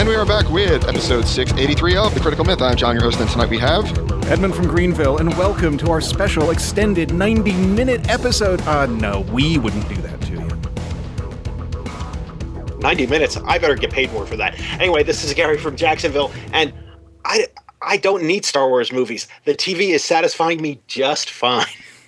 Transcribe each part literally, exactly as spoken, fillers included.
And we are back with episode six eighty-three of The Critical Myth. I'm John, your host, and tonight we have... Edmund from Greenville, and welcome to our special extended ninety-minute episode. Uh, no, we wouldn't do that to you. ninety minutes? I better get paid more for that. Anyway, this is Gary from Jacksonville, and I, I don't need Star Wars movies. The T V is satisfying me just fine.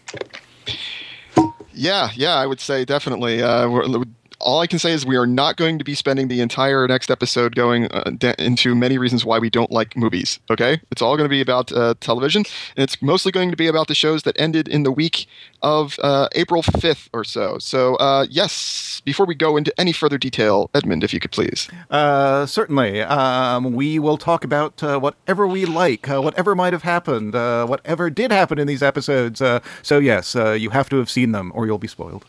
Yeah, yeah, I would say definitely. Uh, we're, all I can say is we are not going to be spending the entire next episode going uh, de- into many reasons why we don't like movies, okay? It's all going to be about uh, television, and it's mostly going to be about the shows that ended in the week of uh, April fifth or so. So, uh, yes, before we go into any further detail, Edmund, if you could please. Uh, certainly. Um, we will talk about uh, whatever we like, uh, whatever might have happened, uh, whatever did happen in these episodes. Uh, so, yes, uh, you have to have seen them or you'll be spoiled.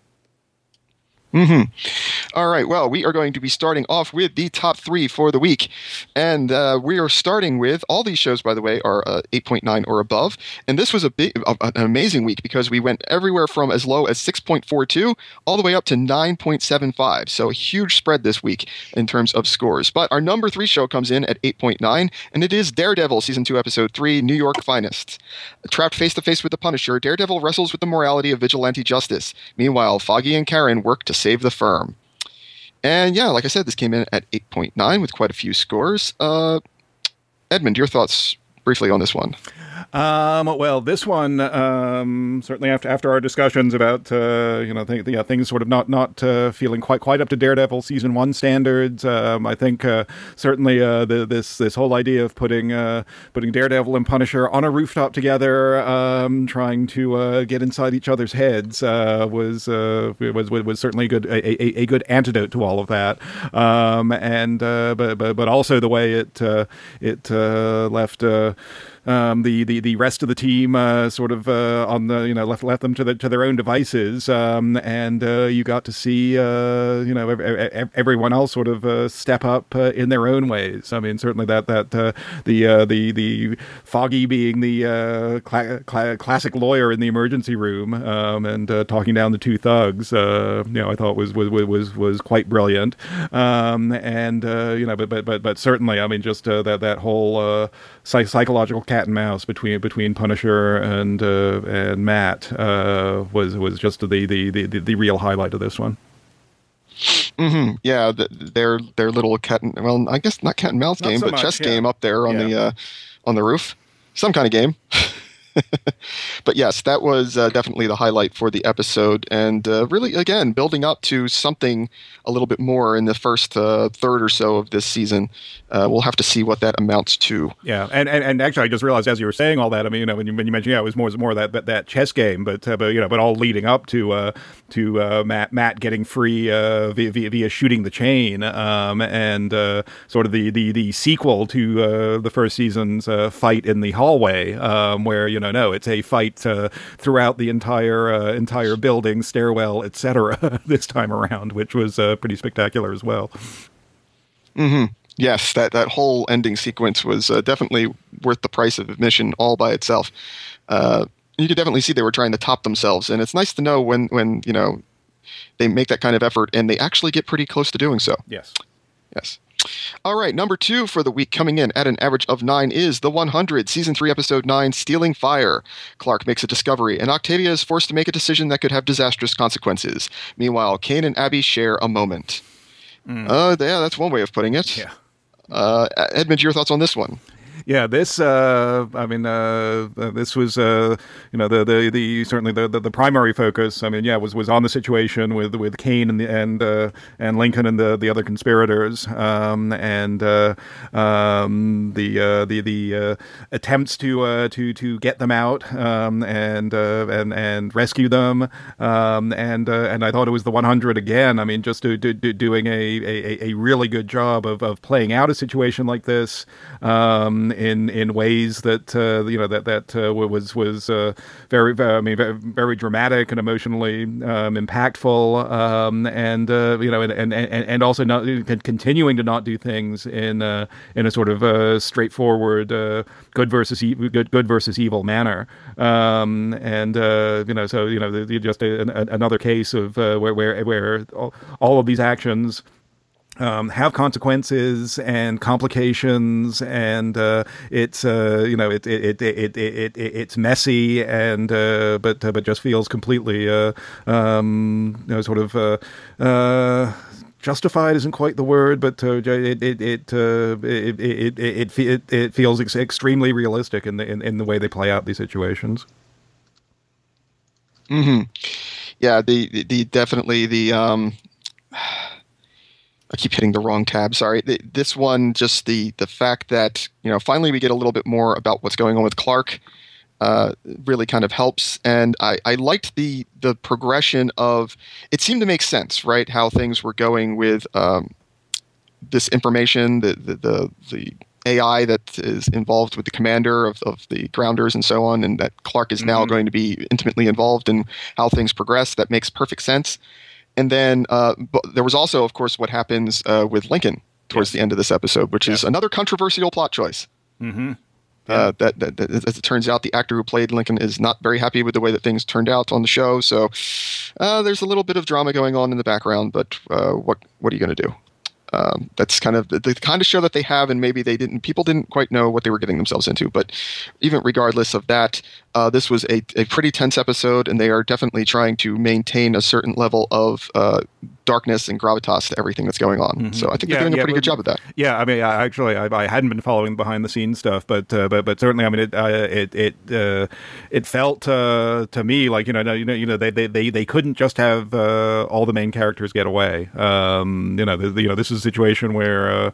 Mm-hmm. All right. Well, we are going to be starting off with the top three for the week. And uh, we are starting with, all these shows, by the way, are uh, eight point nine or above. And this was a big, uh, an amazing week because we went everywhere from as low as six point four two all the way up to nine point seven five. So a huge spread this week in terms of scores. But our number three show comes in at eight point nine, and it is Daredevil, Season two, Episode three, New York Finest. Trapped face-to-face with the Punisher, Daredevil wrestles with the morality of vigilante justice. Meanwhile, Foggy and Karen work to save the firm. And yeah, like I said, this came in at eight point nine with quite a few scores. Uh, Edmund, your thoughts briefly on this one? Um, well, this one, um, certainly after after our discussions about, uh, you know, th- yeah, things sort of not not uh, feeling quite quite up to Daredevil season one standards. Um, I think uh, certainly uh, the, this this whole idea of putting uh, putting Daredevil and Punisher on a rooftop together, um, trying to uh, get inside each other's heads, uh, was, uh, was was was certainly a good a, a, a good antidote to all of that. Um, and uh, but but but also the way it uh, it uh, left. Uh, Um, the, the, the rest of the team uh, sort of uh, on the you know left left them to the, to their own devices, um, and uh, you got to see uh, you know ev- everyone else sort of uh, step up uh, in their own ways. I mean, certainly that that uh, the uh, the the Foggy being the uh, cla- cla- classic lawyer in the emergency room um, and uh, talking down the two thugs, uh, you know, I thought was was was was quite brilliant. Um, and uh, you know, but but but but certainly, I mean, just uh, that that whole uh, psych- psychological cat and mouse between between Punisher and uh, and Matt uh, was was just the, the the the real highlight of this one. Mm-hmm. Yeah, the, their their little cat and well, I guess not cat and mouse Not game, so but much, chess yeah. game up there on Yeah. the uh, on the roof, some kind of game. But yes, that was uh, definitely the highlight for the episode, and uh, really, again, building up to something a little bit more in the first uh, third or so of this season. Uh, we'll have to see what that amounts to. Yeah, and, and, and actually, I just realized as you were saying all that, I mean, you know, when you, when you mentioned, yeah, it was more it was more that, that that chess game, but uh, but you know, but all leading up to uh, to uh, Matt Matt getting free uh, via, via via shooting the chain, um, and uh, sort of the, the, the sequel to uh, the first season's uh, fight in the hallway, um, where you know, no, it's a fight uh, throughout the entire uh, entire building, stairwell, et cetera. This time around, which was uh, pretty spectacular as well. Mm-hmm. Yes, that, that whole ending sequence was uh, definitely worth the price of admission all by itself. Uh, you could definitely see they were trying to top themselves, and it's nice to know when, when you know they make that kind of effort and they actually get pretty close to doing so. Yes. Yes. All right, number two for the week coming in at an average of nine is The one hundred, Season three, Episode nine, Stealing Fire. Clark makes a discovery, and Octavia is forced to make a decision that could have disastrous consequences. Meanwhile, Kane and Abby share a moment. Mm. Uh, yeah, that's one way of putting it. Yeah. Uh, Edmund, your thoughts on this one? Yeah, this. Uh, I mean, uh, this was, uh, you know, the the, the certainly the, the, the primary focus. I mean, yeah, was, was on the situation with with Kane and the, and uh, and Lincoln and the, the other conspirators, um, and uh, um, the uh, the the uh, attempts to uh, to to get them out um, and uh, and and rescue them. Um, and uh, and I thought it was the one hundred again. I mean, just do, do, do doing a, a a really good job of of playing out a situation like this. Um, in in ways that uh, you know that that uh, was was uh, very I mean very, very dramatic and emotionally um, impactful, um, and uh, you know and and and also not continuing to not do things in uh, in a sort of uh, straightforward uh, good versus e- good good versus evil manner, um, and uh, you know so you know just a, a, another case of uh, where where where all, all of these actions Um, have consequences and complications, and uh, it's uh, you know it it, it it it it it's messy, and uh, but uh, but just feels completely uh, um, you know sort of uh, uh, justified isn't quite the word, but uh, it it it, uh, it it it it it feels ex- extremely realistic in the in, in the way they play out these situations. Mm-hmm. Yeah, the, the the definitely the. Um I keep hitting the wrong tab. Sorry. The, this one, just the the fact that you know finally we get a little bit more about what's going on with Clark, uh, really kind of helps. And I, I liked the the progression of. It seemed to make sense, right? How things were going with um, this information, the the the, the A I that is involved with the commander of, of the grounders and so on, and that Clark is mm-hmm. now going to be intimately involved in how things progress. That makes perfect sense. And then uh, but there was also, of course, what happens uh, with Lincoln towards yes. the end of this episode, which yes. is another controversial plot choice. Mm-hmm. Yeah. Uh, that, that, that, as it turns out, the actor who played Lincoln is not very happy with the way that things turned out on the show. So uh, there's a little bit of drama going on in the background, but uh, what what are you going to do? Um, that's kind of the, the kind of show that they have, and maybe they didn't. People didn't quite know what they were getting themselves into. But even regardless of that, uh, this was a, a pretty tense episode, and they are definitely trying to maintain a certain level of uh, darkness and gravitas to everything that's going on. Mm-hmm. So I think yeah, they're doing yeah, a pretty but, good job of that. Yeah, I mean, I, actually, I, I hadn't been following behind the scenes stuff, but uh, but but certainly, I mean, it uh, it it uh, it felt uh, to me like you know you know you know they they they, they couldn't just have uh, all the main characters get away. Um, you know, the, the, you know, this is a situation where. Uh,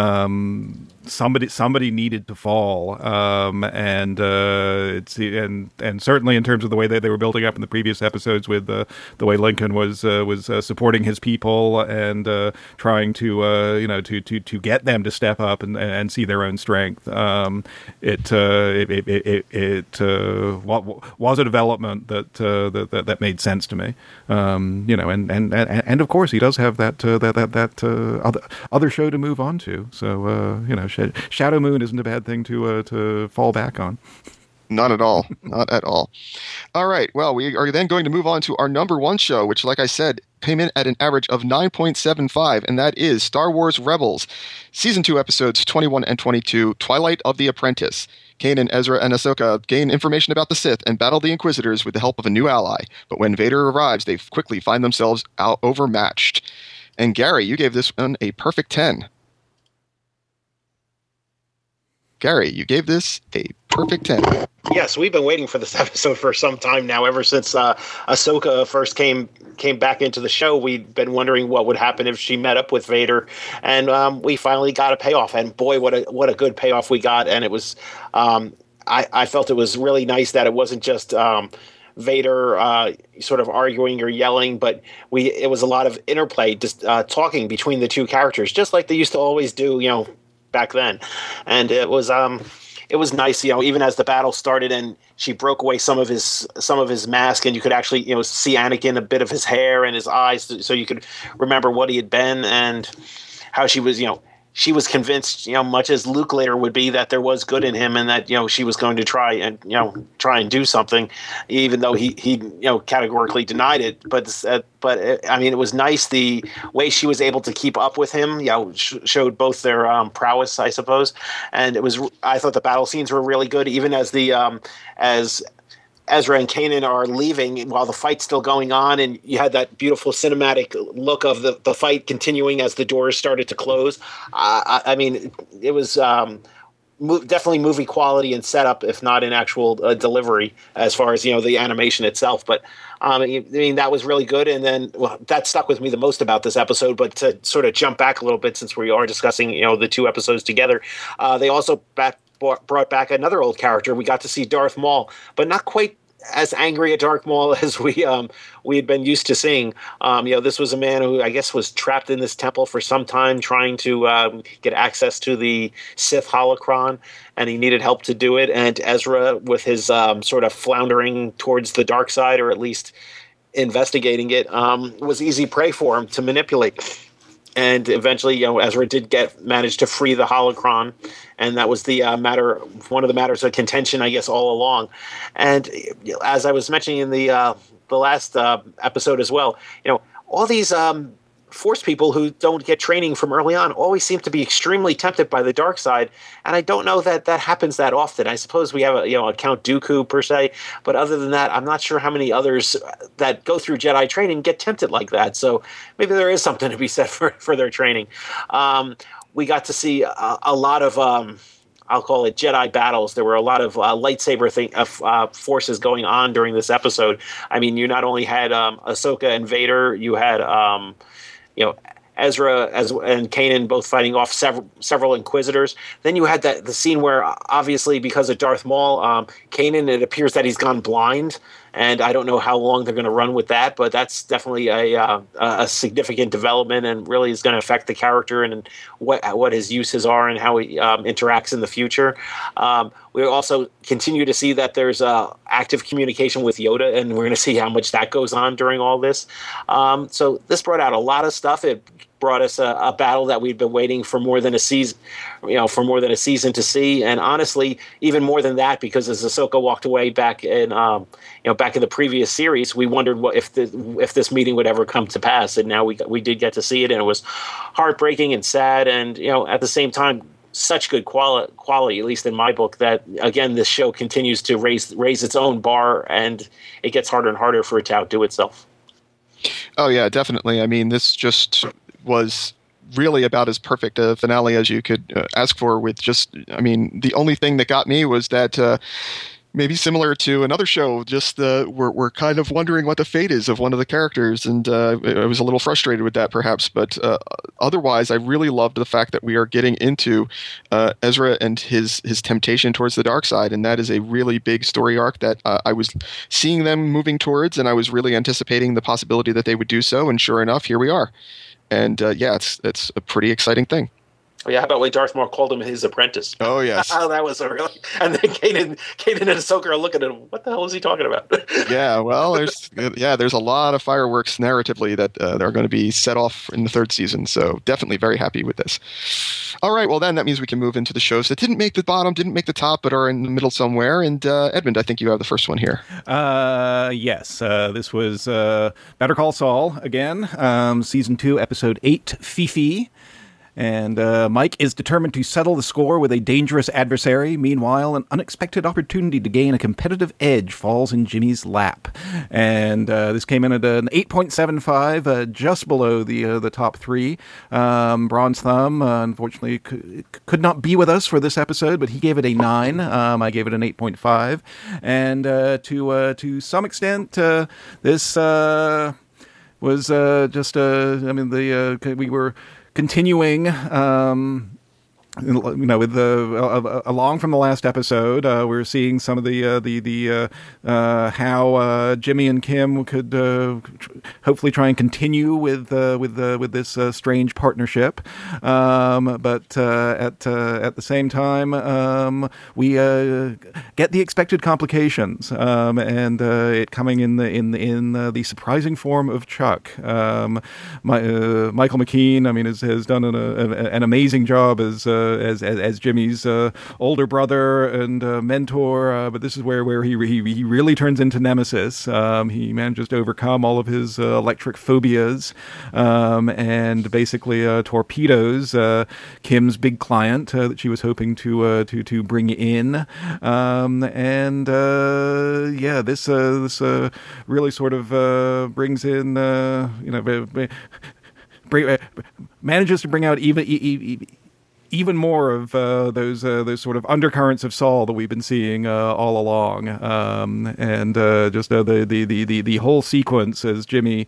um, somebody somebody needed to fall, um, and uh, it's and and certainly in terms of the way that they were building up in the previous episodes with uh, the way Lincoln was uh, was uh, supporting his people and uh, trying to uh, you know to, to to get them to step up and, and see their own strength. Um, it, uh, it it it, it uh, was a development that, uh, that that that made sense to me. Um, you know, and, and and and of course he does have that uh, that that that uh, other other show to move on to. So uh, you know. Shadow Moon isn't a bad thing to uh, to fall back on. Not at all. Not at all. All right. Well, we are then going to move on to our number one show, which, like I said, came in at an average of nine point seven five, and that is Star Wars Rebels, Season two, Episodes twenty-one and twenty-two, Twilight of the Apprentice. Kanan, Ezra, and Ahsoka gain information about the Sith and battle the Inquisitors with the help of a new ally. But when Vader arrives, they quickly find themselves out overmatched. And Gary, you gave this one a perfect ten. Gary, you gave this a perfect ten. Yes, we've been waiting for this episode for some time now. Ever since uh, Ahsoka first came came back into the show, we'd been wondering what would happen if she met up with Vader, and um, we finally got a payoff. And boy, what a what a good payoff we got! And it was, um, I, I felt it was really nice that it wasn't just um, Vader uh, sort of arguing or yelling, but we it was a lot of interplay, just uh, talking between the two characters, just like they used to always do, you know, back then. And it was um it was nice, you know, even as the battle started and she broke away some of his some of his mask, and you could actually, you know, see Anakin, a bit of his hair and his eyes, so you could remember what he had been and how she was, you know, she was convinced, you know, much as Luke later would be, that there was good in him and that, you know, she was going to try and, you know, try and do something, even though he, he you know, categorically denied it. But, uh, but it, I mean, it was nice the way she was able to keep up with him, you know, sh- showed both their um, prowess, I suppose. And it was, I thought the battle scenes were really good, even as the, um, as, Ezra and Kanan are leaving while the fight's still going on, and you had that beautiful cinematic look of the, the fight continuing as the doors started to close. Uh, I, I mean, it was um, mo- definitely movie quality and setup, if not in actual uh, delivery, as far as, you know, the animation itself. But um, I mean, that was really good. And then, well, that stuck with me the most about this episode. But to sort of jump back a little bit, since we are discussing, you know, the two episodes together, uh, they also back, brought back another old character. We got to see Darth Maul, but not quite as angry at Darth Maul as we um we had been used to seeing. Um, you know, this was a man who I guess was trapped in this temple for some time, trying to um, get access to the Sith holocron, and he needed help to do it. And Ezra, with his um, sort of floundering towards the dark side, or at least investigating it, um, was easy prey for him to manipulate. And eventually, you know, Ezra did get manage to free the holocron, and that was the uh, matter, one of the matters of contention, I guess, all along. And as I was mentioning in the uh, the last uh, episode as well, you know, all these um, Force people who don't get training from early on always seem to be extremely tempted by the dark side, and I don't know that that happens that often. I suppose we have a you know a Count Dooku per se, but other than that, I'm not sure how many others that go through Jedi training get tempted like that. So maybe there is something to be said for for their training. Um, we got to see a, a lot of. Um, I'll call it Jedi battles. There were a lot of uh, lightsaber thing, uh, uh, forces going on during this episode. I mean, you not only had um, Ahsoka and Vader, you had um, you know Ezra as and Kanan both fighting off several several Inquisitors. Then you had that the scene where obviously because of Darth Maul, um, Kanan, it appears that he's gone blind, and I don't know how long they're going to run with that, but that's definitely a uh, a significant development and really is going to affect the character and what what his uses are and how he um, interacts in the future. Um, we also continue to see that there's uh, active communication with Yoda, and we're going to see how much that goes on during all this. Um, so this brought out a lot of stuff. It brought us a, a battle that we'd been waiting for more than a season, you know, for more than a season to see, and honestly, even more than that, because as Ahsoka walked away back in, um, you know, back in the previous series, we wondered what if the, if this meeting would ever come to pass, and now we we did get to see it, and it was heartbreaking and sad, and you know, at the same time, such good quality, quality, at least in my book, that again, this show continues to raise raise its own bar, and it gets harder and harder for it to outdo itself. Oh yeah, definitely. I mean, this just was really about as perfect a finale as you could uh, ask for, with just, I mean, the only thing that got me was that uh, maybe similar to another show, just uh, we're, we're kind of wondering what the fate is of one of the characters, and uh, I was a little frustrated with that perhaps, but uh, otherwise I really loved the fact that we are getting into uh, Ezra and his his temptation towards the dark side, and that is a really big story arc that uh, I was seeing them moving towards, and I was really anticipating the possibility that they would do so, and sure enough, here we are. And uh, yeah, it's it's a pretty exciting thing. Oh, yeah, how about when Darth Maul called him his apprentice? Oh, yes. Oh, that was a really... And then Kanan, Kanan and Ahsoka are looking at him. What the hell is he talking about? yeah, well, there's yeah, there's a lot of fireworks narratively that uh, are going to be set off in the third season, so definitely very happy with this. All right, well, then that means we can move into the shows that didn't make the bottom, didn't make the top, but are in the middle somewhere. And uh, Edmund, I think you have the first one here. Uh, yes, uh, this was uh, Better Call Saul again, um, season two, episode eight, Fifi. And uh, Mike is determined to settle the score with a dangerous adversary. Meanwhile, an unexpected opportunity to gain a competitive edge falls in Jimmy's lap. And uh, this came in at an eight point seven five, uh, just below the uh, the top three. Um, Bronze Thumb, uh, unfortunately, c- could not be with us for this episode, but he gave it a nine. Um, I gave it an eight point five. And uh, to uh, to some extent, uh, this uh, was uh, just, uh, I mean, the uh, we were... Continuing, um, you know, with the uh, along from the last episode, uh, we're seeing some of the uh, the the uh, uh, how uh, Jimmy and Kim could uh, tr- hopefully try and continue with uh, with uh, with this uh, strange partnership. Um, but uh, at uh, at the same time, um, we uh, get the expected complications, um, and uh, it coming in the in in uh, the surprising form of Chuck. Um, my, uh, Michael McKean, I mean, has, has done an, a, an amazing job as uh, As, as as Jimmy's uh, older brother and uh, mentor, uh, but this is where where he he, he really turns into Nemesis. Um, he manages to overcome all of his uh, electric phobias, um, and basically uh, torpedoes uh, Kim's big client uh, that she was hoping to uh, to to bring in. Um, and uh, yeah, this uh, this uh, really sort of uh, brings in uh, you know bring, manages to bring out even. E- e- Even more of uh, those uh, those sort of undercurrents of Saul that we've been seeing uh, all along, um, and uh, just uh, the, the, the, the, the whole sequence as Jimmy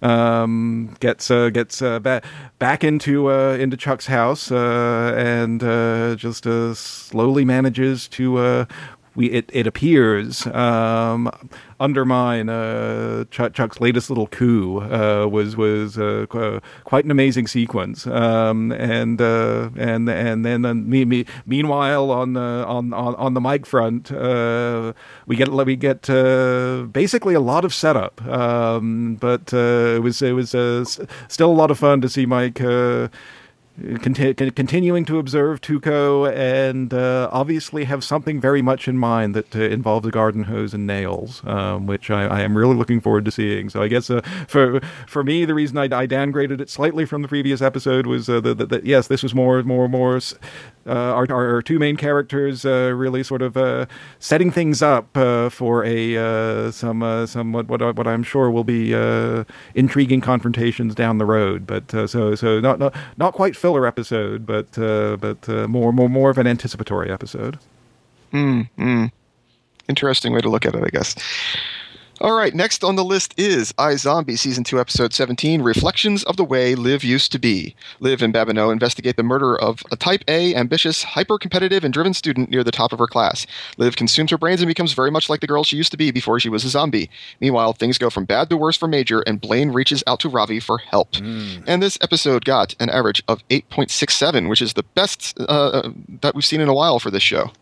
um, gets uh, gets uh, back back into uh, into Chuck's house uh, and uh, just uh, slowly manages to. Uh, We, it, it appears, um, undermine uh, Chuck, Chuck's latest little coup. Uh, was was uh, qu- quite an amazing sequence, um, and uh, and and then uh, me, me, meanwhile on the on, on, on the mic front, uh, we get we get uh, basically a lot of setup, um, but uh, it was it was uh, still a lot of fun to see Mike. Uh, conti- continuing to observe Tuco and uh, obviously have something very much in mind that uh, involves a garden hose and nails, um, which I, I am really looking forward to seeing. So I guess uh, for for me, the reason I, I downgraded it slightly from the previous episode was uh, that, that yes, this was more more more. Uh, our, our two main characters uh, really sort of uh, setting things up uh, for a uh, some uh, some what, what what I'm sure will be uh, intriguing confrontations down the road. But uh, so so not, not not quite filler episode, but uh, but uh, more more more of an anticipatory episode. Hmm. Mm. Interesting way to look at it, I guess. All right, next on the list is iZombie Season two, Episode seventeen, Reflections of the Way Liv Used to Be. Liv and Babineau investigate the murder of a Type A, ambitious, hyper-competitive, and driven student near the top of her class. Liv consumes her brains and becomes very much like the girl she used to be before she was a zombie. Meanwhile, things go from bad to worse for Major, and Blaine reaches out to Ravi for help. Mm. And this episode got an average of eight point six seven, which is the best uh, that we've seen in a while for this show.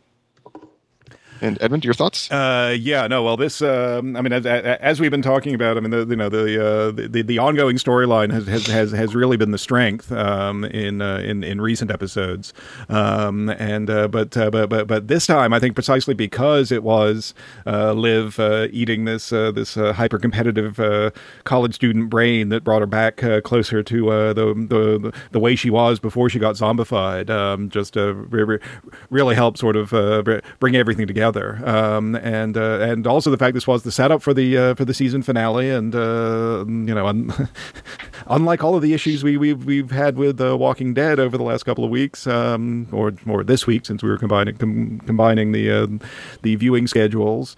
And Edmund, your thoughts? Uh, yeah, no. Well, this, um, I mean, as, as we've been talking about, I mean, the, you know, the uh, the, the ongoing storyline has, has has has really been the strength um, in uh, in in recent episodes, um, and uh, but, uh, but but but this time, I think precisely because it was uh, Liv uh, eating this uh, this uh, hyper competitive uh, college student brain that brought her back uh, closer to uh, the the the way she was before she got zombified. Um, just uh, re- really helped sort of uh, bring everything together. Um, and uh, and also the fact this was the setup for the uh, for the season finale, and uh, you know, un- unlike all of the issues we we've we've had with uh, Walking Dead over the last couple of weeks, um, or more this week since we were combining com- combining the uh, the viewing schedules,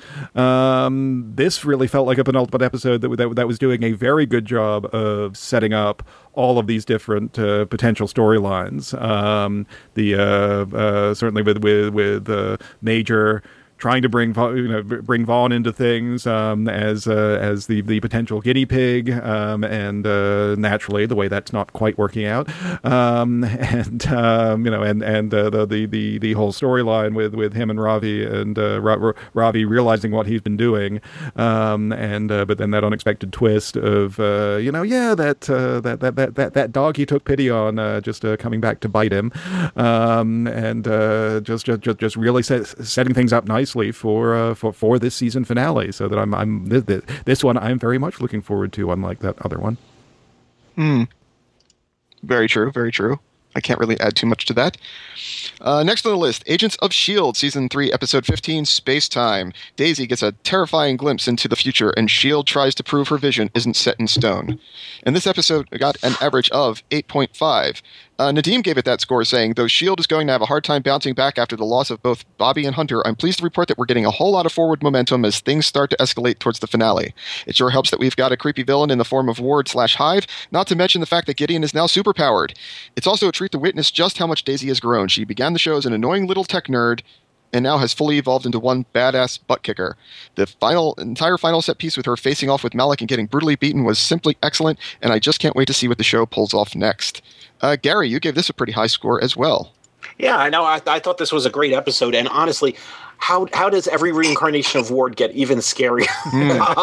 um, this really felt like a penultimate episode that that that was doing a very good job of setting up all of these different uh, potential storylines. Um, the uh, uh, certainly with with with uh, Major trying to bring you know bring Vaughn into things um, as uh, as the, the potential guinea pig, um, and uh, naturally the way that's not quite working out, um, and um, you know and and uh, the, the the the whole storyline with, with him and Ravi and uh, Ra- Ravi realizing what he's been doing, um, and uh, but then that unexpected twist of uh, you know yeah that, uh, that that that that that dog he took pity on uh, just uh, coming back to bite him, um, and uh, just just just really set, setting things up nicely for uh, for for this season finale, so that I'm I'm this, this one I'm very much looking forward to, unlike that other one. Hmm. Very true. Very true. I can't really add too much to that. Uh, next on the list, Agents of S H I E L D, Season three, Episode fifteen, Space Time. Daisy gets a terrifying glimpse into the future, and S H I E L D tries to prove her vision isn't set in stone. And this episode got an average of eight point five. Uh, Nadim gave it that score, saying, though S H I E L D is going to have a hard time bouncing back after the loss of both Bobby and Hunter, I'm pleased to report that we're getting a whole lot of forward momentum as things start to escalate towards the finale. It sure helps that we've got a creepy villain in the form of Ward slash Hive, not to mention the fact that Gideon is now superpowered. It's also a treat to witness just how much Daisy has grown. She began the show as an annoying little tech nerd, and now has fully evolved into one badass butt kicker. The final, entire final set piece with her facing off with Malik and getting brutally beaten was simply excellent, and I just can't wait to see what the show pulls off next. Uh, Gary, you gave this a pretty high score as well. Yeah, I know. I, I thought this was a great episode, and honestly, how how does every reincarnation of Ward get even scarier? Mm.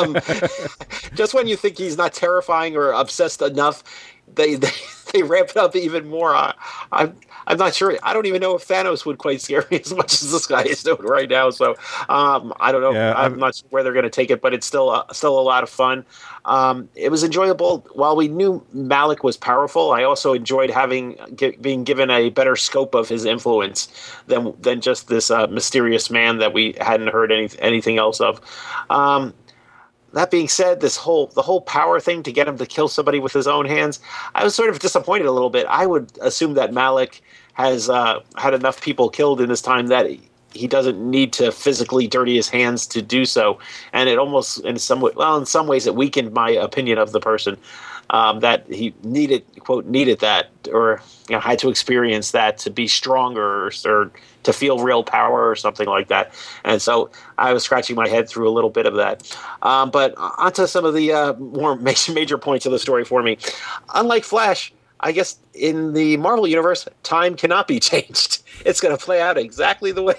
um, just when you think he's not terrifying or obsessed enough, they they, they ramp it up even more. I, I'm I'm not sure. I don't even know if Thanos would quite scare me as much as this guy is doing right now. So um, I don't know. Yeah, I'm, I'm not sure where they're going to take it, but it's still a, still a lot of fun. Um, it was enjoyable. While we knew Malik was powerful, I also enjoyed having get, being given a better scope of his influence than than just this uh, mysterious man that we hadn't heard any, anything else of. Um, That being said, this whole the whole power thing to get him to kill somebody with his own hands, I was sort of disappointed a little bit. I would assume that Malik has uh, had enough people killed in his time that he doesn't need to physically dirty his hands to do so. And it almost, in some way, well, in some ways, it weakened my opinion of the person. Um, that he needed, quote, needed that, or you know, had to experience that to be stronger, or, or to feel real power, or something like that. And so I was scratching my head through a little bit of that. Um, but onto some of the uh, more major, major points of the story for me. Unlike Flash, I guess in the Marvel universe, time cannot be changed. It's going to play out exactly the way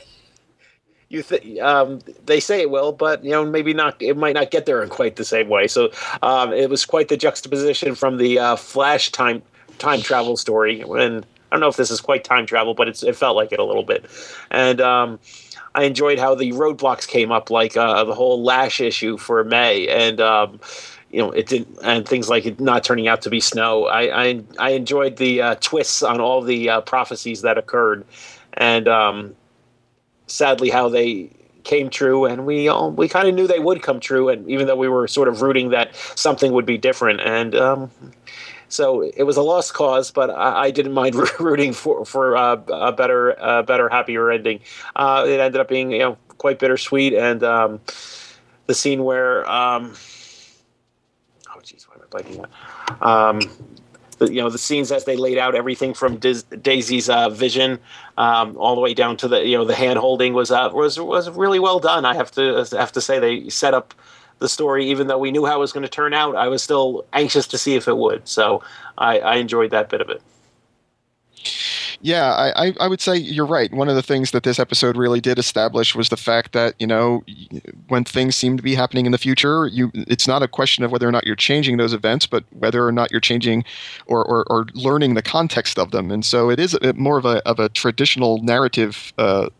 you think um, they say it will, but you know, maybe not. It might not get there in quite the same way. So um, it was quite the juxtaposition from the uh, Flash time time travel story. And I don't know if this is quite time travel, but it's it felt like it a little bit. And um, I enjoyed how the roadblocks came up, like uh, the whole Lash issue for May, and um, you know, it didn't, and things like it not turning out to be snow. I I, I enjoyed the uh, twists on all the uh, prophecies that occurred, and um, sadly how they came true, and we all, we kind of knew they would come true, and even though we were sort of rooting that something would be different, and um, so it was a lost cause, but I, I didn't mind rooting for for uh, a better, uh, better, happier ending. Uh, it ended up being, you know, quite bittersweet, and um, the scene where, um, oh geez, why am I blanking on? Um, the, you know, the scenes as they laid out everything from Diz, Daisy's uh, vision um, all the way down to the, you know, the hand holding was uh, was was really well done. I have to have to say they set up the story, even though we knew how it was going to turn out. I was still anxious to see if it would. So I, I enjoyed that bit of it. Yeah, I, I would say you're right. One of the things that this episode really did establish was the fact that, you know, when things seem to be happening in the future, you it's not a question of whether or not you're changing those events, but whether or not you're changing or, or, or learning the context of them. And so it is a, more of a of a traditional narrative uh,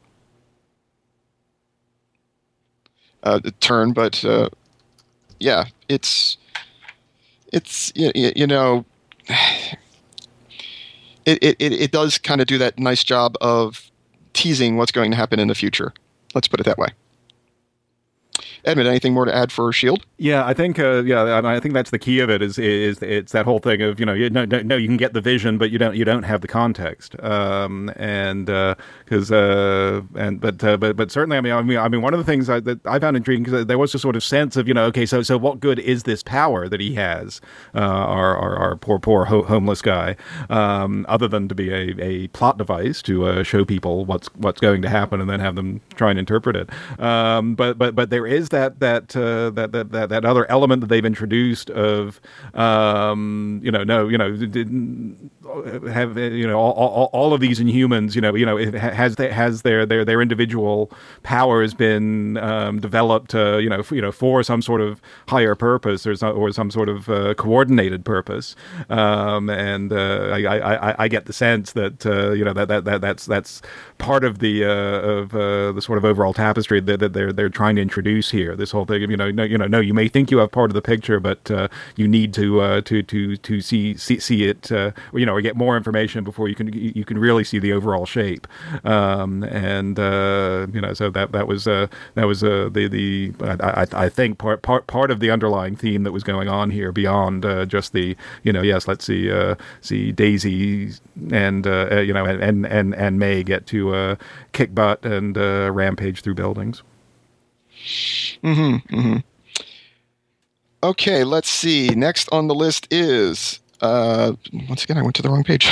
uh, turn, but uh, yeah, it's it's you, you know. It, it, it does kind of do that nice job of teasing what's going to happen in the future. Let's put it that way. Edmund, anything more to add for S H I E L D? Yeah, I think uh, yeah, I think that's the key of it. Is is it's that whole thing of, you know, you no no, no you can get the vision, but you don't you don't have the context. Um, and because uh, uh, and but uh, but but certainly, I mean, I mean, I mean, one of the things I, that I found intriguing, because there was a sort of sense of, you know, okay, so so what good is this power that he has, uh, our, our our poor poor ho- homeless guy, um, other than to be a, a plot device to uh, show people what's what's going to happen and then have them try and interpret it. Um, but but but there is that that uh, that that that that other element that they've introduced of um, you know no you know didn't have you know all, all, all of these Inhumans, you know you know it has they, has their their their individual powers been um, developed uh, you know for, you know for some sort of higher purpose or some, or some sort of uh, coordinated purpose, um, and uh, I, I I get the sense that uh, you know that, that that that's that's part of the uh, of uh, the sort of overall tapestry that, that they're they're trying to introduce here. This whole thing of, you know, no, you know, no, you may think you have part of the picture, but uh, you need to uh, to to to see see, see it, uh, you know, or get more information before you can you can really see the overall shape. Um, and uh, you know, so that that was uh, that was uh, the the I, I, I think part part part of the underlying theme that was going on here, beyond uh, just the, you know, yes, let's see uh, see Daisy and uh, you know and and and May get to uh, kick butt and uh, rampage through buildings. Mm-hmm, mm-hmm. Okay, let's see. Next on the list is, uh, once again, I went to the wrong page.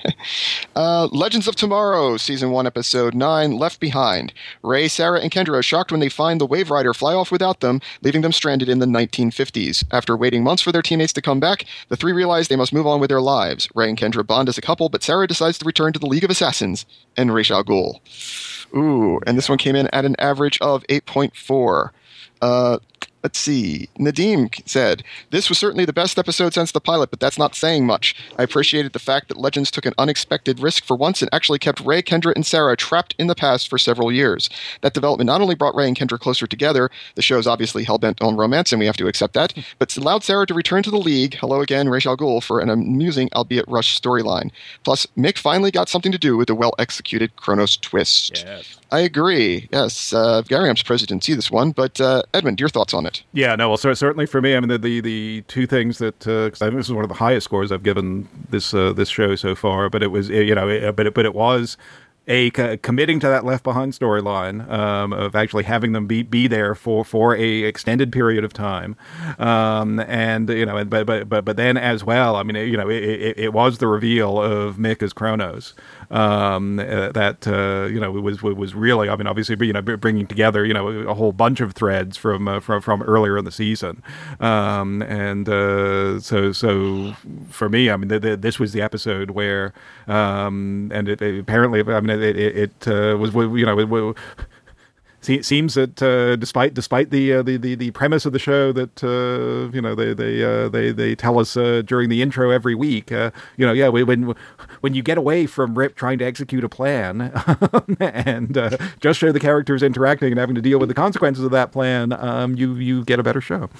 uh, Legends of Tomorrow, Season one, Episode nine, Left Behind. Ray, Sarah, and Kendra are shocked when they find the Wave Rider fly off without them, leaving them stranded in the nineteen fifties. After waiting months for their teammates to come back, the three realize they must move on with their lives. Ray and Kendra bond as a couple, but Sarah decides to return to the League of Assassins and Ra's al Ghul. Ooh, and this one came in at an average of eight point four. Uh, let's see. Nadim said, "This was certainly the best episode since the pilot, but that's not saying much. I appreciated the fact that Legends took an unexpected risk for once and actually kept Ray, Kendra, and Sarah trapped in the past for several years. That development not only brought Ray and Kendra closer together, the show is obviously hell-bent on romance, and we have to accept that, but allowed Sarah to return to the League, hello again, Ra's al Ghul, for an amusing, albeit rushed storyline. Plus, Mick finally got something to do with the well-executed Kronos twist." Yes. I agree. Yes, uh, Gary, I'm surprised you didn't see this one, but uh, Edmund, your thoughts on it? Yeah, no, well, so, certainly for me, I mean, the the, the two things that, because uh, I think this is one of the highest scores I've given this uh, this show so far, but it was, you know, it, but it, but it was a c- committing to that Left Behind storyline, um, of actually having them be, be there for, for a extended period of time, um, and you know, but but but but then as well, I mean, you know, it, it, it was the reveal of Mick as Kronos. Um, uh, that uh, you know was was really, I mean, obviously, you know, bringing together, you know, a whole bunch of threads from uh, from from earlier in the season, um, and uh, so so for me, I mean, the, the, this was the episode where, um, and it, it apparently, I mean, it it, it uh, was, you know, it, se- seems that uh, despite despite the, uh, the the the premise of the show that uh, you know they they uh, they they tell us uh, during the intro every week, uh, you know, yeah, when when you get away from Rip trying to execute a plan and uh, just show the characters interacting and having to deal with the consequences of that plan, um, you you get a better show.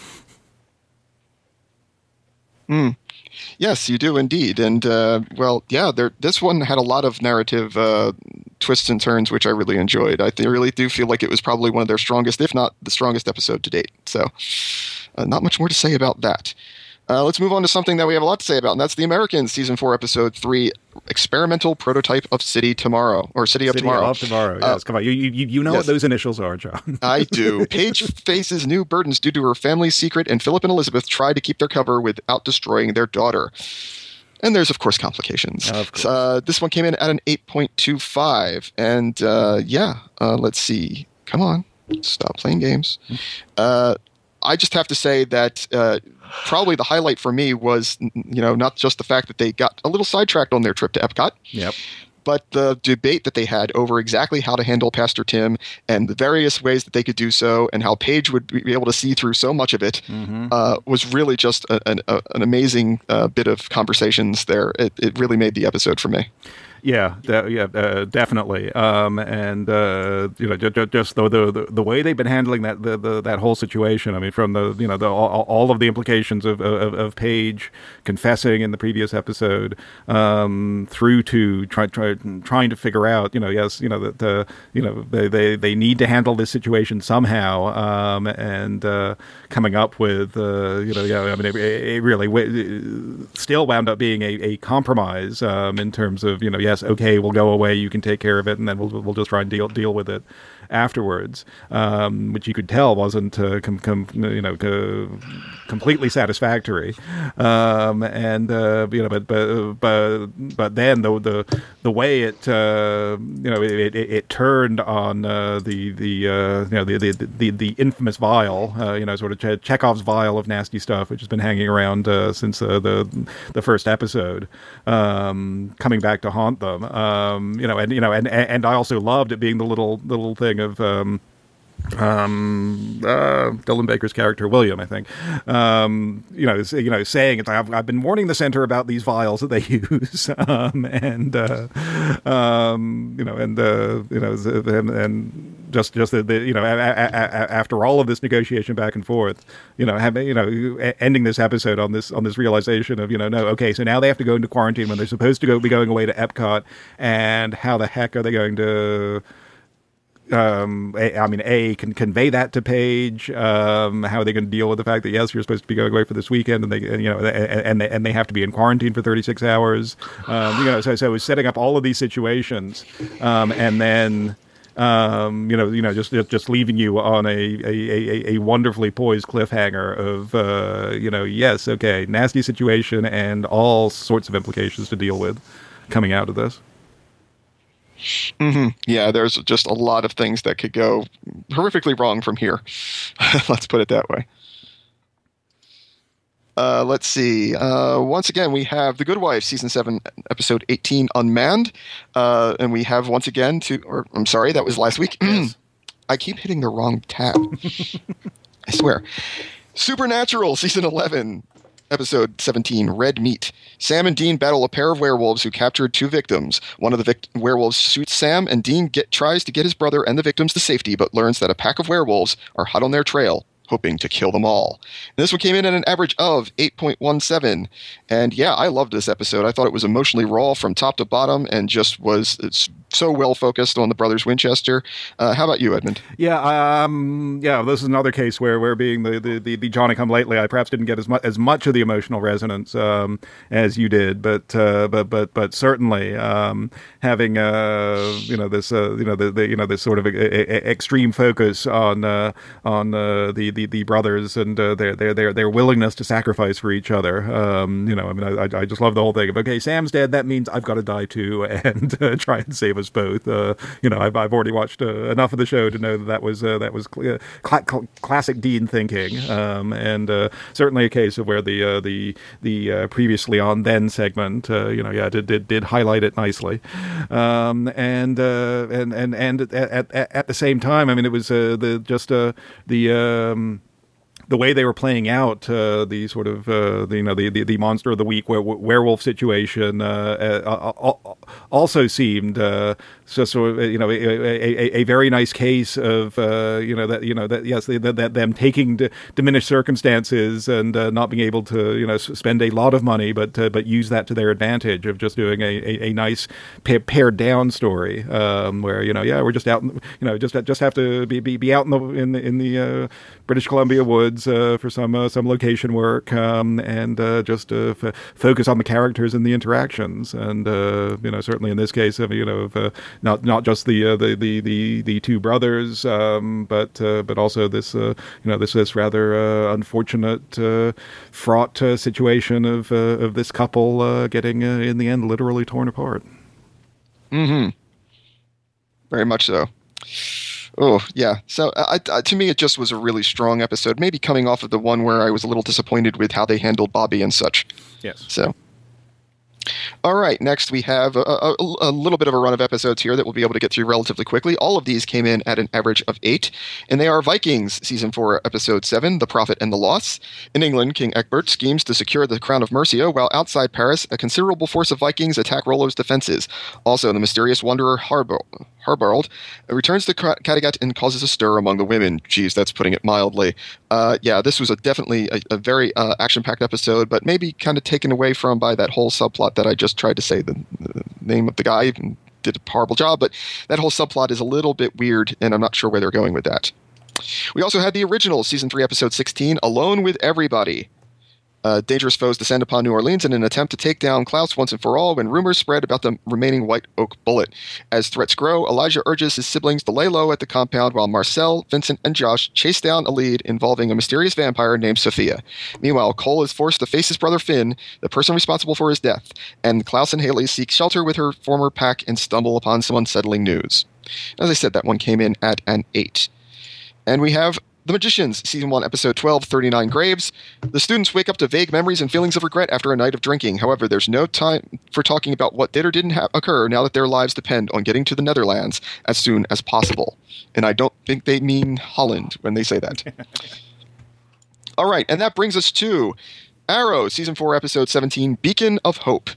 Mm. Yes, you do indeed. And, uh, well, yeah, there, this one had a lot of narrative uh, twists and turns, which I really enjoyed. I th- really do feel like it was probably one of their strongest, if not the strongest episode to date. So, uh, not much more to say about that. Uh, let's move on to something that we have a lot to say about, and that's The Americans, Season four, Episode three, Experimental Prototype of City Tomorrow, or City of City Tomorrow. of Tomorrow, yes. Uh, Come on, you, you, you know yes. what those initials are, John. I do. Paige faces new burdens due to her family's secret, and Philip and Elizabeth try to keep their cover without destroying their daughter. And there's, of course, complications. Of course. Uh, this one came in at an eight point two five. And, uh, yeah, uh, let's see. Come on. Stop playing games. Uh, I just have to say that uh, probably the highlight for me was, you know, not just the fact that they got a little sidetracked on their trip to Epcot. Yep. But the debate that they had over exactly how to handle Pastor Tim and the various ways that they could do so and how Paige would be able to see through so much of it mm-hmm. uh, was really just a, an, a, an amazing uh, bit of conversations there. It, it really made the episode for me. Yeah, de- yeah, uh, definitely. Um, and uh, you know, just, just the, the the way they've been handling that the, the that whole situation. I mean, from the you know the all, all of the implications of, of of Paige confessing in the previous episode, um, through to try, try trying to figure out, you know, yes, you know that the you know they, they they need to handle this situation somehow, um, and uh, coming up with uh, you know yeah, I mean, it, it really w- still wound up being a, a compromise um, in terms of you know. Yes, okay, we'll go away. You can take care of it, and then we'll we'll just try and deal deal with it afterwards. Um, which you could tell wasn't uh, com, com, you know co- completely satisfactory. Um, and uh, you know, but but but but then the the the way it uh, you know it, it, it turned on uh, the the uh, you know the the, the the infamous vial, uh, you know, sort of che- Chekhov's vial of nasty stuff, which has been hanging around uh, since uh, the the first episode, um, coming back to haunt them. Um, you know, and you know, and and I also loved it being the little little thing of um, um, uh, Dylan Baker's character William, I think. Um, you know, you know, saying it's I've, I've been warning the center about these vials that they use, um, and uh, um, you know, and uh, you know, and, and just just the, the you know, a, a, a, after all of this negotiation back and forth, you know, have, you know, ending this episode on this on this realization of you know, no, okay, so now they have to go into quarantine when they're supposed to go be going away to Epcot, and how the heck are they going to? Um, a, I mean, A, can convey that to Paige. Um, how are they going to deal with the fact that, yes, you're supposed to be going away for this weekend, and they, and, you know, and, and they and they have to be in quarantine for thirty-six hours. Um, you know, so so it was setting up all of these situations, um, and then. Um, you know, you know, just just, just leaving you on a, a, a, a wonderfully poised cliffhanger of, uh, you know, yes, okay, nasty situation and all sorts of implications to deal with coming out of this. Mm-hmm. Yeah, there's just a lot of things that could go horrifically wrong from here. Let's put it that way. Uh, let's see. Uh, once again, we have The Good Wife, Season seven, Episode eighteen, Unmanned. Uh, and we have once again to, or I'm sorry, that was last week. Yes. I keep hitting the wrong tab. I swear. Supernatural, Season eleven, Episode seventeen, Red Meat. Sam and Dean battle a pair of werewolves who captured two victims. One of the vic- werewolves shoots Sam, and Dean get- tries to get his brother and the victims to safety, but learns that a pack of werewolves are hot on their trail, hoping to kill them all. And this one came in at an average of eight point one seven. And yeah, I loved this episode. I thought it was emotionally raw from top to bottom and just was it's so well focused on the brothers Winchester. Uh, how about you, Edmund? Yeah, um, yeah, this is another case where, where being the, the, the, the Johnny come lately, I perhaps didn't get as much as much of the emotional resonance um, as you did, but uh, but but but certainly um, having uh, you know this uh, you know the, the you know this sort of a, a, a extreme focus on uh, on uh, the, the the brothers and uh, their their their their willingness to sacrifice for each other. Um, you know, I mean, I I just love the whole thing of okay, Sam's dead, that means I've got to die too, and uh, try and save of us both. Uh, you know, I've, I've already watched uh, enough of the show to know that that was uh, that was cl- cl- cl- classic Dean thinking, um, and uh, certainly a case of where the uh, the the uh, previously on then segment, uh, you know, yeah, did did, did highlight it nicely, um, and uh, and and and at, at at the same time, I mean, it was uh, the just uh, the. Um, The way they were playing out uh, the sort of uh, the, you know the, the, the monster of the week were, werewolf situation uh, uh, also seemed uh, so sort of you know a, a, a very nice case of uh, you know that you know that yes that, that them taking d- diminished circumstances and uh, not being able to you know spend a lot of money but uh, but use that to their advantage of just doing a, a, a nice pa- pared down story um, where you know yeah we're just out in, you know just just have to be be, be out in the in the, in the uh, British Columbia woods. Uh, for some uh, some location work um, and uh, just uh, f- focus on the characters and the interactions, and uh, you know certainly in this case, uh, you know, of, uh, not not just the, uh, the the the the two brothers, um, but uh, but also this uh, you know this this rather uh, unfortunate, uh, fraught uh, situation of uh, of this couple uh, getting uh, in the end literally torn apart. Mm-hmm. Very much so. Oh, yeah. So I, I, to me, it just was a really strong episode, maybe coming off of the one where I was a little disappointed with how they handled Bobby and such. Yes. So. All right, next we have a, a, a little bit of a run of episodes here that we'll be able to get through relatively quickly. All of these came in at an average of eight, and they are Vikings, Season four, Episode seven, The Prophet and the Loss. In England, King Egbert schemes to secure the crown of Mercia, while outside Paris, a considerable force of Vikings attack Rollo's defenses. Also, the mysterious wanderer Harbor, Harborold returns to Kattegat and causes a stir among the women. Geez, that's putting it mildly. Uh, yeah, this was a definitely a, a very uh, action-packed episode, but maybe kind of taken away from by that whole subplot that I just tried to say the, the name of the guy and did a horrible job, but that whole subplot is a little bit weird, and I'm not sure where they're going with that. We also had the original Season three, Episode sixteen, Alone with Everybody. Uh, dangerous foes descend upon New Orleans in an attempt to take down Klaus once and for all when rumors spread about the remaining White Oak Bullet. As threats grow, Elijah urges his siblings to lay low at the compound while Marcel, Vincent, and Josh chase down a lead involving a mysterious vampire named Sophia. Meanwhile, Cole is forced to face his brother Finn, the person responsible for his death, and Klaus and Haley seek shelter with her former pack and stumble upon some unsettling news. As I said, that one came in at an eight. And we have The Magicians, Season one, Episode twelve, thirty-nine Graves. The students wake up to vague memories and feelings of regret after a night of drinking. However, there's no time for talking about what did or didn't ha- occur now that their lives depend on getting to the Netherlands as soon as possible. And I don't think they mean Holland when they say that. All right, and that brings us to Arrow, Season four, Episode seventeen, Beacon of Hope.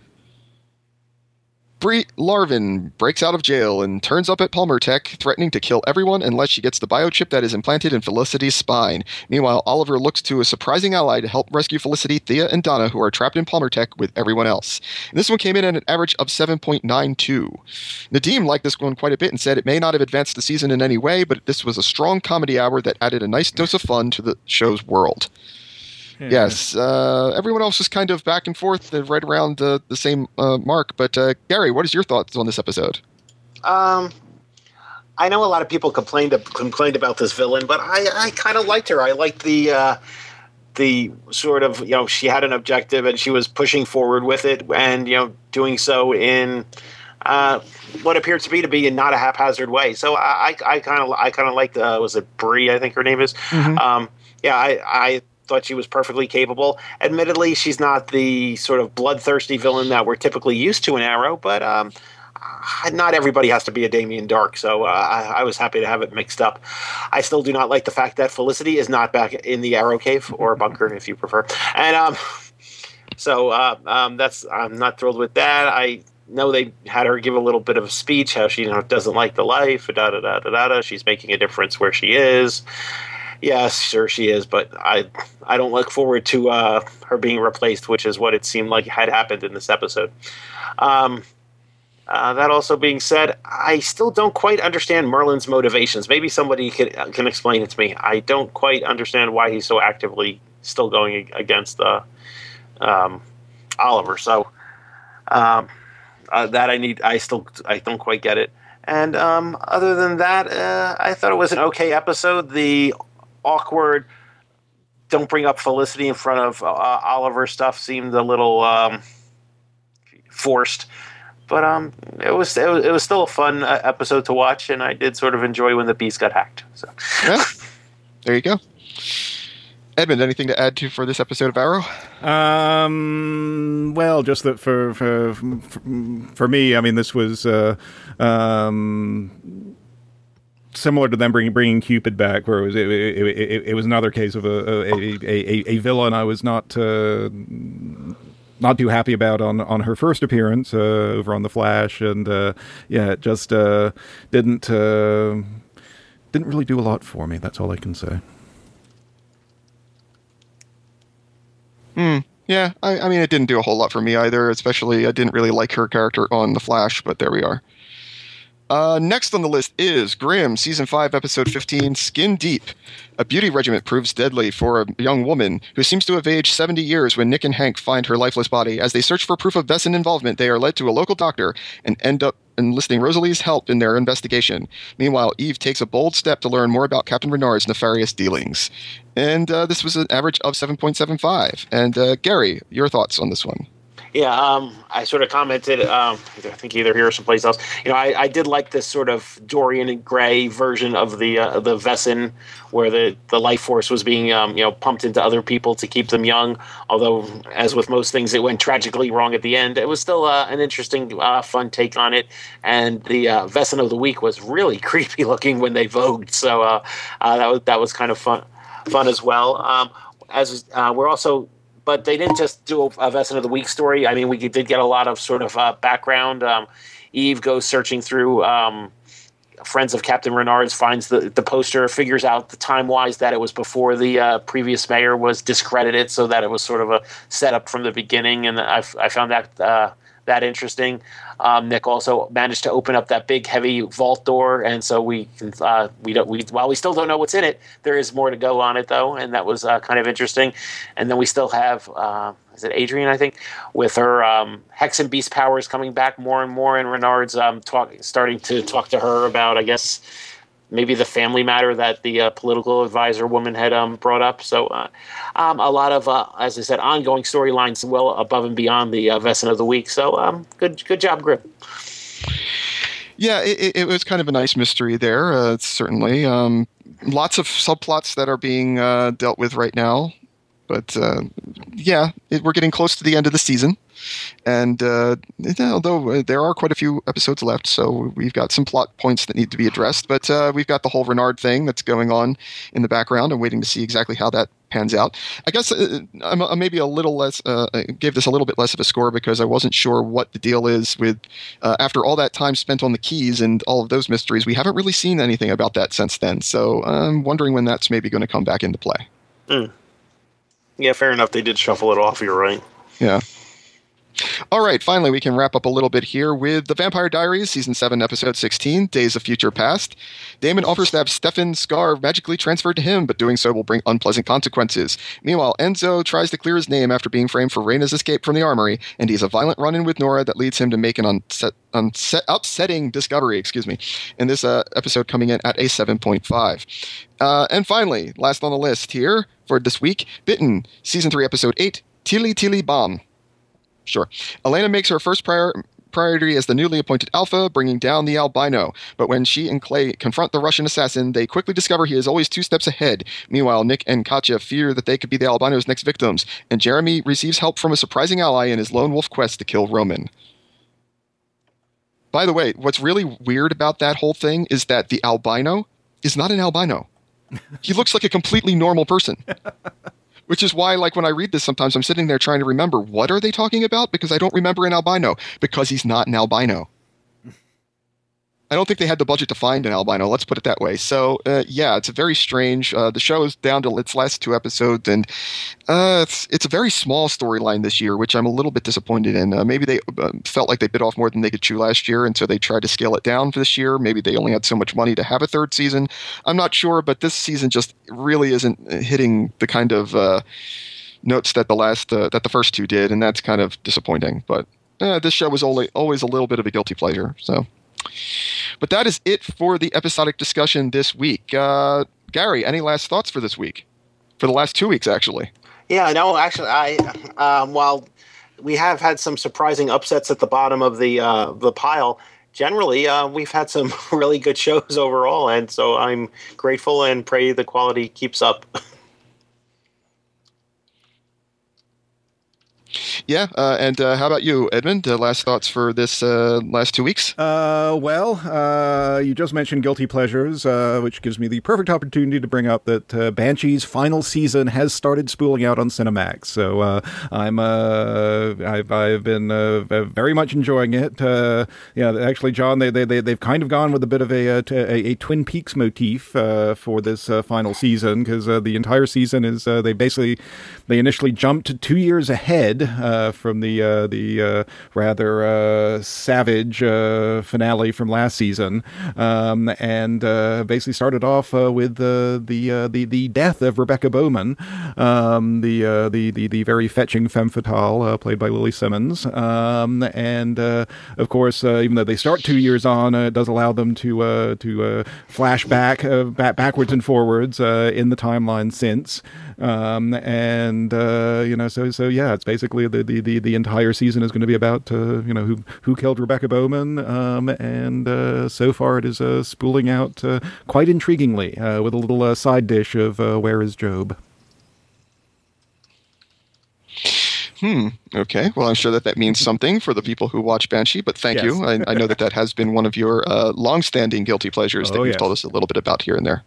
Brie Larvin breaks out of jail and turns up at Palmer Tech, threatening to kill everyone unless she gets the biochip that is implanted in Felicity's spine. Meanwhile, Oliver looks to a surprising ally to help rescue Felicity, Thea, and Donna, who are trapped in Palmer Tech with everyone else. And this one came in at an average of seven point nine two. Nadeem liked this one quite a bit and said it may not have advanced the season in any way, but this was a strong comedy hour that added a nice dose of fun to the show's world. Yeah. Yes, uh, everyone else was kind of back and forth, uh, right around uh, the same uh, mark. But uh, Gary, what is your thoughts on this episode? Um, I know a lot of people complained complained about this villain, but I, I kind of liked her. I liked the uh, the sort of, you know, she had an objective and she was pushing forward with it, and you know, doing so in uh, what appears to be to be in not a haphazard way. So I I kind of I kind of liked uh, was it Brie? I think her name is. Mm-hmm. Um, yeah, I I. thought she was perfectly capable. Admittedly, she's not the sort of bloodthirsty villain that we're typically used to in Arrow, but um, not everybody has to be a Damien Dark, so uh, I, I was happy to have it mixed up. I still do not like the fact that Felicity is not back in the Arrow Cave, or bunker if you prefer. And um, so uh, um, that's I'm not thrilled with that. I know they had her give a little bit of a speech, how she, you know, doesn't like the life, da da da da da da. She's making a difference where she is. Yes, sure she is, but I I don't look forward to uh, her being replaced, which is what it seemed like had happened in this episode. Um, uh, that also being said, I still don't quite understand Merlin's motivations. Maybe somebody can, can explain it to me. I don't quite understand why he's so actively still going against uh, um, Oliver. So um, uh, that I need, I still I don't quite get it. And um, other than that, uh, I thought it was an okay episode. The awkward don't bring up Felicity in front of uh, Oliver stuff seemed a little um, forced, but um, it was it was, it was still a fun uh, episode to watch, and I did sort of enjoy when the bees got hacked. So, yeah, there you go. Edmund, anything to add to for this episode of Arrow? Um, well, just that for for for me, I mean, this was uh, um, similar to them bringing bringing Cupid back, where it was it, it, it, it was another case of a a, a, a villain I was not uh, not too happy about on, on her first appearance uh, over on The Flash, and uh, yeah, it just uh, didn't uh, didn't really do a lot for me. That's all I can say. Hmm. Yeah, I, I mean, it didn't do a whole lot for me either, especially I didn't really like her character on The Flash, but there we are. Uh, next on the list is Grimm, Season five, Episode fifteen, Skin Deep. A beauty regimen proves deadly for a young woman who seems to have aged seventy years when Nick and Hank find her lifeless body. As they search for proof of Vesson involvement, they are led to a local doctor and end up enlisting Rosalie's help in their investigation. Meanwhile, Eve takes a bold step to learn more about Captain Renard's nefarious dealings. And uh, this was an average of seven point seven five. And uh, Gary, your thoughts on this one? Yeah, um, I sort of commented, um, I think either here or someplace else. You know, I, I did like this sort of Dorian Gray version of the uh, the Vesson, where the, the life force was being um, you know pumped into other people to keep them young. Although, as with most things, it went tragically wrong at the end. It was still uh, an interesting, uh, fun take on it. And the uh, Vesson of the week was really creepy looking when they vogued. So uh, uh, that was that was kind of fun fun as well. Um, as uh, we're also. But they didn't just do a Vesson of the Week story. I mean, we did get a lot of sort of uh, background. Um, Eve goes searching through um, Friends of Captain Renard's, finds the, the poster, figures out the time-wise that it was before the uh, previous mayor was discredited, so that it was sort of a setup from the beginning. And I, I found that uh, that interesting. Um, Nick also managed to open up that big, heavy vault door, and so we uh, we don't we while we still don't know what's in it, there is more to go on it though, and that was uh, kind of interesting. And then we still have uh, is it Adrian? I think with her um, Hex and Beast powers coming back more and more, and Renard's um, talk starting to talk to her about, I guess, maybe the family matter that the uh, political advisor woman had um, brought up. So uh, um, a lot of, uh, as I said, ongoing storylines well above and beyond the uh, Vesson of the Week. So um, good good job, Grimm. Yeah, it, it was kind of a nice mystery there, uh, certainly. Um, lots of subplots that are being uh, dealt with right now. But uh, yeah, it, we're getting close to the end of the season. And uh, although there are quite a few episodes left, so we've got some plot points that need to be addressed. But uh, we've got the whole Renard thing that's going on in the background and waiting to see exactly how that pans out. I guess uh, I'm, I'm maybe a little less, uh, I gave this a little bit less of a score because I wasn't sure what the deal is with, uh, after all that time spent on the keys and all of those mysteries, we haven't really seen anything about that since then. So I'm wondering when that's maybe going to come back into play. Mm. Yeah, fair enough. They did shuffle it off. You're right. Yeah. All right, finally, we can wrap up a little bit here with The Vampire Diaries, Season seven, Episode sixteen, Days of Future Past. Damon offers to have Stefan Scar magically transferred to him, but doing so will bring unpleasant consequences. Meanwhile, Enzo tries to clear his name after being framed for Reina's escape from the armory, and he has a violent run-in with Nora that leads him to make an unset, unset, upsetting discovery, excuse me, in this uh, episode coming in at a seven point five. Uh, and finally, last on the list here for this week, Bitten, Season three, Episode eight, Tili Tili Bomb. Sure. Elena makes her first prior- priority as the newly appointed Alpha, bringing down the albino. But when she and Clay confront the Russian assassin, they quickly discover he is always two steps ahead. Meanwhile, Nick and Katya fear that they could be the albino's next victims, and Jeremy receives help from a surprising ally in his lone wolf quest to kill Roman. By the way, what's really weird about that whole thing is that the albino is not an albino. He looks like a completely normal person. Which is why, like, when I read this, sometimes I'm sitting there trying to remember, what are they talking about? Because I don't remember an albino. Because he's not an albino. I don't think they had the budget to find an albino, let's put it that way. So, uh, yeah, it's a very strange. Uh, the show is down to its last two episodes, and uh, it's, it's a very small storyline this year, which I'm a little bit disappointed in. Uh, maybe they uh, felt like they bit off more than they could chew last year, and so they tried to scale it down for this year. Maybe they only had so much money to have a third season. I'm not sure, but this season just really isn't hitting the kind of uh, notes that the last uh, that the first two did, and that's kind of disappointing. But uh, this show was only, always a little bit of a guilty pleasure, so... But that is it for the episodic discussion this week. Uh, Gary, any last thoughts for this week? For the last two weeks, actually. Yeah, no, actually, I um, while we have had some surprising upsets at the bottom of the uh, the pile. Generally, uh, we've had some really good shows overall, and so I'm grateful and pray the quality keeps up. Yeah, uh, and uh, how about you, Edmund? Uh, last thoughts for this uh, last two weeks? Uh, well, uh, you just mentioned Guilty Pleasures, uh, which gives me the perfect opportunity to bring up that uh, Banshee's final season has started spooling out on Cinemax. So uh, I'm uh, I've, I've been uh, very much enjoying it. Uh, yeah, actually, John, they they they they've kind of gone with a bit of a a, a Twin Peaks motif uh, for this uh, final season, because uh, the entire season is uh, they basically they initially jumped two years ahead. Uh, from the uh, the uh, rather uh, savage uh, finale from last season, um, and uh, basically started off uh, with uh, the uh, the the death of Rebecca Bowman, um, the, uh, the the the very fetching femme fatale uh, played by Lily Simmons, um, and uh, of course, uh, even though they start two years on, uh, it does allow them to uh, to uh, flash back uh, back backwards and forwards uh, in the timeline since, um, and uh, you know, so so yeah, it's basically the The, the, the entire season is going to be about, uh, you know, who who killed Rebecca Bowman, um, and uh, so far it is uh, spooling out uh, quite intriguingly uh, with a little uh, side dish of uh, Where is Job? Hmm. Okay. Well, I'm sure that that means something for the people who watch Banshee, but thank Yes. you. I, I know that that has been one of your uh, long-standing guilty pleasures Oh, that you've yes. told us a little bit about here and there.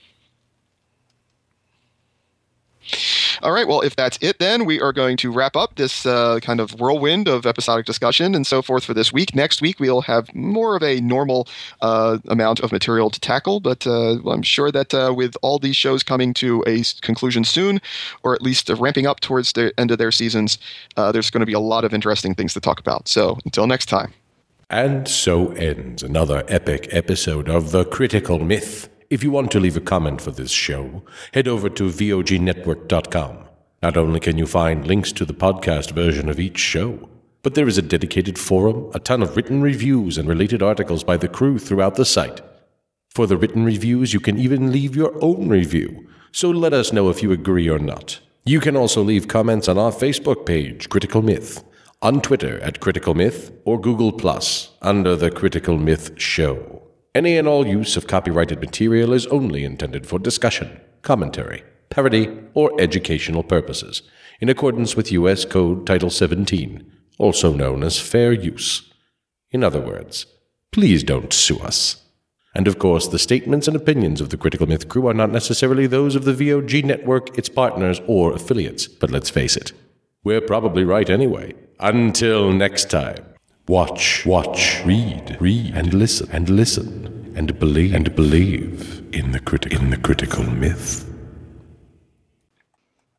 All right, well, if that's it, then we are going to wrap up this uh, kind of whirlwind of episodic discussion and so forth for this week. Next week, we'll have more of a normal uh, amount of material to tackle, but uh, I'm sure that uh, with all these shows coming to a conclusion soon, or at least uh, ramping up towards the end of their seasons, uh, there's going to be a lot of interesting things to talk about. So until next time. And so ends another epic episode of The Critical Myth. If you want to leave a comment for this show, head over to V O G network dot com. Not only can you find links to the podcast version of each show, but there is a dedicated forum, a ton of written reviews, and related articles by the crew throughout the site. For the written reviews, you can even leave your own review, so let us know if you agree or not. You can also leave comments on our Facebook page, Critical Myth, on Twitter at Critical Myth, or Google Plus under The Critical Myth Show. Any and all use of copyrighted material is only intended for discussion, commentary, parody, or educational purposes, in accordance with U S Code Title seventeen, also known as fair use. In other words, please don't sue us. And of course, the statements and opinions of the Critical Myth crew are not necessarily those of the V O G network, its partners, or affiliates. But let's face it, we're probably right anyway. Until next time. Watch, watch, read, read, and listen, and listen, and believe, and believe in the critical, in the critical myth.